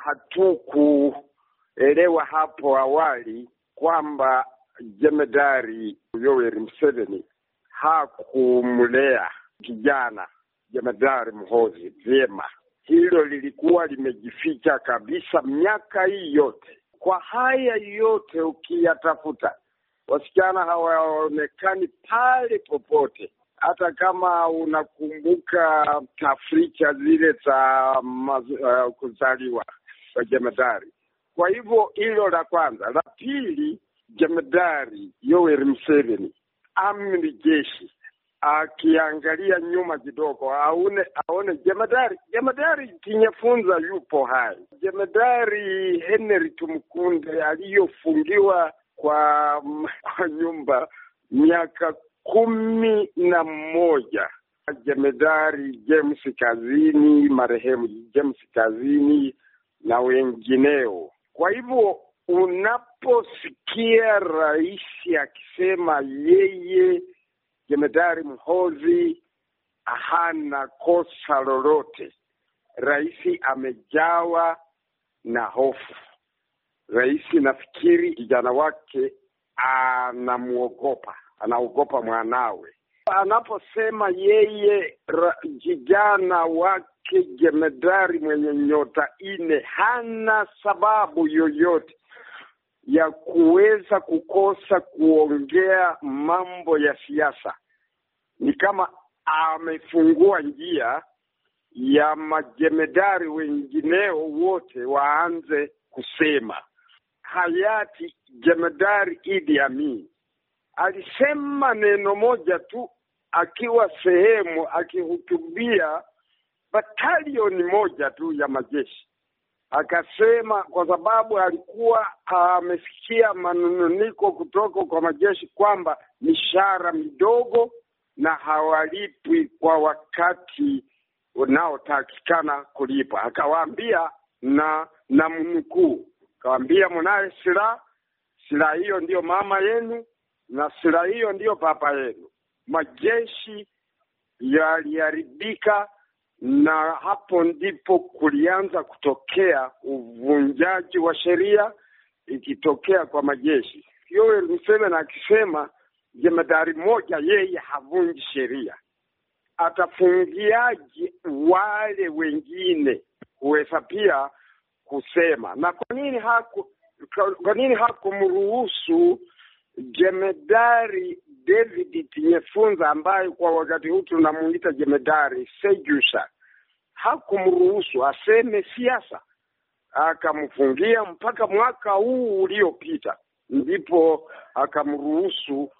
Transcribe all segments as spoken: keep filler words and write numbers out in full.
hatukuelewa hapo awali kwamba Jemedari Yoweri Museveni hakumlea kijana Jemedari Muhoozi vyema. Hilo lilikuwa limejificha kabisa miaka hii yote. Kwa haya yote ukiyatafuta, wasichana hawaonekani pale popote. Hata kama unakumbuka tafrija zile za uh, kuzaliwa kwa Jemedari. Kwa hivyo hilo la kwanza. La pili, Jemedari Yoweri Museveni amri jeshi akiangalia nyuma kidogo aone aone Jemedari Jemedari Kinyafunza yupo hai. Jemedari Henry Tumukunde aliyofungiwa kwa kwa nyumba miaka kumi na moja. Jemedari James Kazini, marehemu James Kazini na wengineo. Kwa hivyo unaposikia rais akisema yeye Jemedari Muhoozi hana kosa lolote, rais amejawa na hofu. Rais nafikiri kijana wake anamuogopa, anaogopa mwanawe. Anaposema yeye kijana wake Jemedari mwenye nyota ine hana sababu yoyote ya kuweza kukosa kuongea mambo ya siasa, ni kama amefungua njia ya majemedari wengineo wote waanze kusema. Hayati Jemedari Idi Amin alisema neno moja tu akiwa sehemu akihutubia batalioni moja tu ya majeshi. Akasema kwa sababu alikuwa amesikia manununiko kutoka kwa majeshi kwamba mishahara midogo na hawalipwi kwa wakati unaotakikana kulipa. Akawaambia na na mnukuu, akawaambia mnaye silaha, silaha hiyo ndiyo mama yenu na silaha hiyo ndiyo papa yenu. Majeshi yaliharibika na hapo ndipo kulianza kutokea uvunjaji wa sheria ikitokea kwa majeshi. Yoweri Museveni akisema jemedari moja yeye havunji sheria, atafungiaje wale wengine kuweza pia kusema? Na kwa nini haku kwa nini hakumruhusu Jemedari David Kinyafunza ambaye kwa wakati huu tunamuita Jemedari Sejusha, hakumruhusu aseme siasa, akamfungia mpaka mwaka huu uliopita, ndipo akamruhusu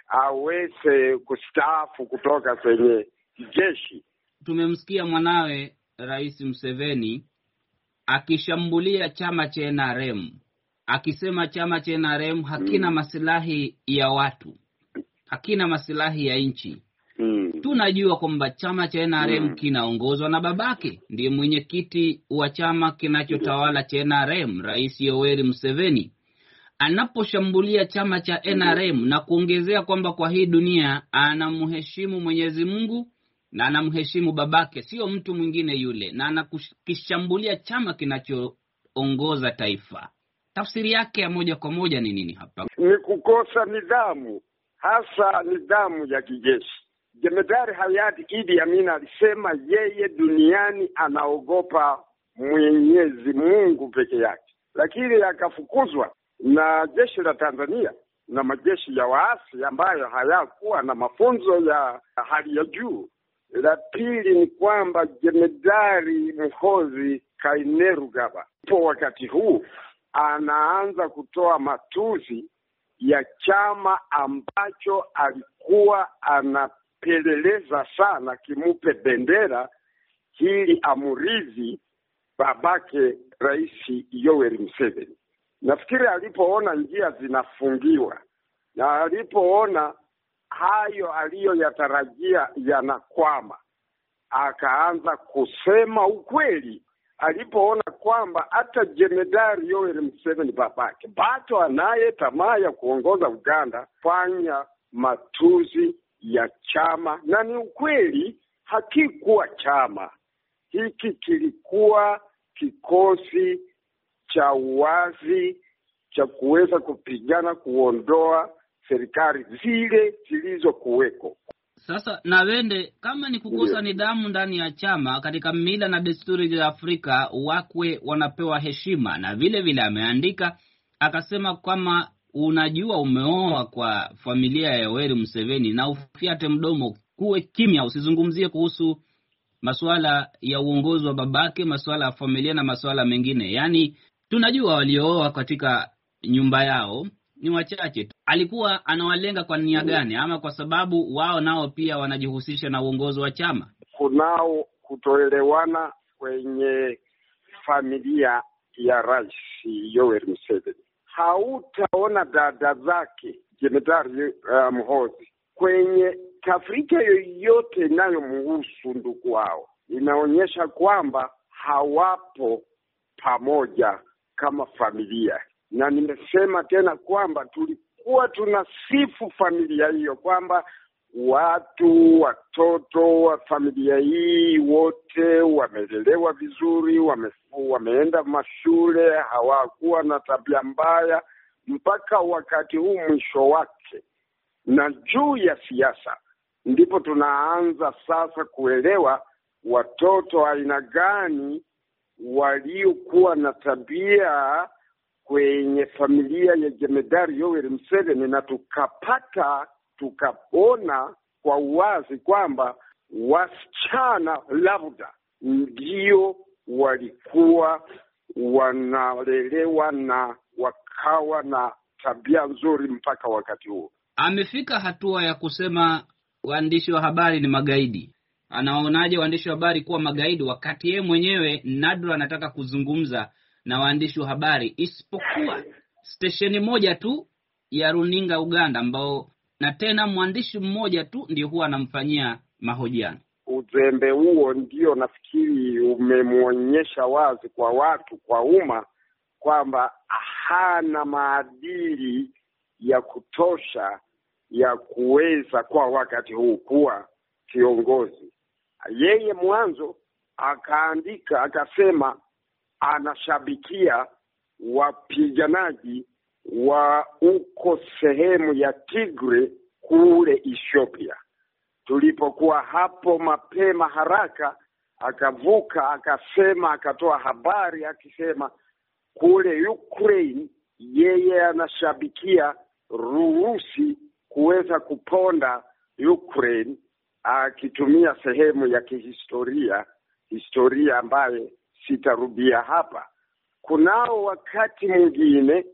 aweze kustaafu kutoka kwenye jeshi. Tumemsikia mwanawe Rais Museveni akishambulia chama cha N R M, akisema chama cha N R M hakina mm. maslahi ya watu, hakina maslahi ya nchi. Mm. Tunajua kwamba chama cha N R M mm. kinaongozwa na babake, ndiye mwenyekiti wa chama kinachotawala cha N R M, Rais Yoweri Museveni. Anaposhambulia chama cha N R M na kuongezea kwamba kwa hii dunia anamheshimu Mwenyezi Mungu na anamheshimu babake, sio mtu mwingine yule, na anakishambulia chama kinachoongoza taifa, tafsiri yake ya moja kwa moja ni nini hapa? Ni kukosa nidhamu, hasa nidhamu ya kijeshi. Jemedari hayati Idi Amin alisema yeye duniani anaogopa Mwenyezi Mungu peke yake, lakini akafukuzwa na jeshi la Tanzania na majeshi ya waasi ambayo hayakuwa na mafunzo ya hali ya juu. La pili ni kwamba Jemedari Muhoozi Kainerugaba kwa wakati huu anaanza kutoa matusi ya chama ambacho alikuwa anapeleleza sana kimupe bendera ili amurithi babake Rais Yoweri Museveni. Nafikiri alipoona njia zinafungiwa na alipoona hayo aliyoyatarajia yanakwama, akaanza kusema ukweli. Alipoona kwamba hata Jemedari Yoweri Museveni babake bado anaye tamaa ya kuongoza Uganda, fanya matuzi ya chama. Na ni ukweli, hakikuwa chama hiki, kilikuwa kikosi cha wazi cha kuweza kupigana kuondoa serikali zile zilizokuweko. Sasa na wende kama ni kukosa yeah, nidhamu ndani ya chama, katika mila na desturi za Afrika wakwe wanapewa heshima, na vile vile ameandika akasema kama unajua umeoa kwa familia ya Yoweri Museveni na ufiate mdomo, kuwe kimya, usizungumzie kuhusu masuala ya uongozi wa babake, masuala ya familia na masuala mengine. Yaani tunajua waliooa katika nyumba yao ni wachache tu. Alikuwa anawalenga kwa nia gani, ama kwa sababu wao nao pia wanajihusisha na uongozi wa chama? Kunao kutoelewana kwenye familia ya Rais Yoweri Museveni. Hautaona dada zake Jemedari uh, Muhoozi kwenye tafrika yoyote inayomhusu ndugu wao. Inaonyesha kwamba hawapo pamoja kama familia. Na nimesema tena kwamba tulikuwa tunasifu familia hiyo, kwamba watu, watoto wa familia hii wote wamelelewa vizuri, wame, wameenda mashule, hawakuwa na tabia mbaya mpaka wakati huu mwisho wake. Na juu ya siasa ndipo tunaanza sasa kuelewa watoto aina gani waliokuwa na tabia kwenye familia ya Jemedari Yoweri Museveni, na tukapata tukaona kwa uwazi kwamba wasichana labda ndio walikuwa wanalelewa na wakawa na tabia nzuri mpaka wakati huo. Amefika hatua ya kusema waandishi wa habari ni magaidi. Anaonaje waandishi wa habari kuwa magaidi wakati yeye mwenyewe nadra anataka kuzungumza na waandishi wa habari, isipokuwa stesheni moja tu ya runinga Uganda, ambao na tena mwandishi mmoja tu ndio huwa anamfanyia mahojiano? Uzembe huo ndio nafikiri umemwonyesha wazi kwa watu, kwa umma, kwamba hana maadili ya kutosha ya kuweza kwa wakati huu kuwa kiongozi. Yeye mwanzo akaandika akasema anashabikia wapiganaji wa uko sehemu ya Tigray kule Ethiopia. Tulipokuwa hapo mapema haraka akavuka akasema, akatoa habari akisema kule Ukraine yeye anashabikia Urusi kuweza kuponda Ukraine, akitumia sehemu ya kihistoria, historia ambaye sitarudia hapa. Kunao wakati mwingine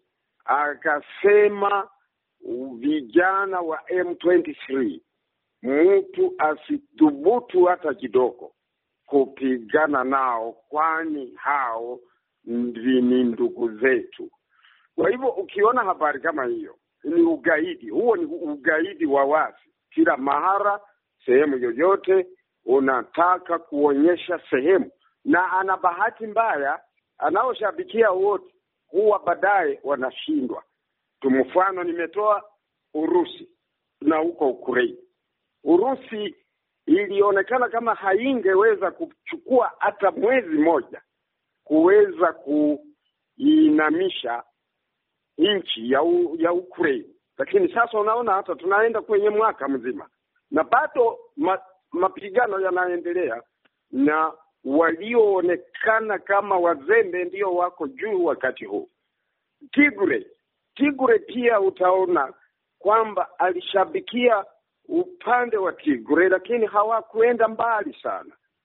akasema vijana wa M ishirini na tatu mtu asithubutu hata kidogo kupigana nao, kwani hao ni ndugu zetu. Kwa hivyo ukiona habari kama hiyo ni ugaidi. Huo ni ugaidi wa wazi. Kila mahara, sehemu yoyote unataka kuonyesha sehemu, na ana bahati mbaya anaoshabikia wote huwa baadaye wanashindwa. Tumfano nimetoa Urusi na huko Ukraine. Urusi ilionekana kama haingeweza kuchukua hata mwezi moja kuweza kuinamisha nchi ya, u, ya Ukraine. Lakini sasa unaona hata tunaenda kwenye mwaka mzima na bado ma, mapigano yanaendelea, na walioonekana kama wazembe ndio wako juu wakati huu. Tigray, Tigray pia utaona kwamba alishabikia upande wa Tigray, lakini hawakuenda mbali sana.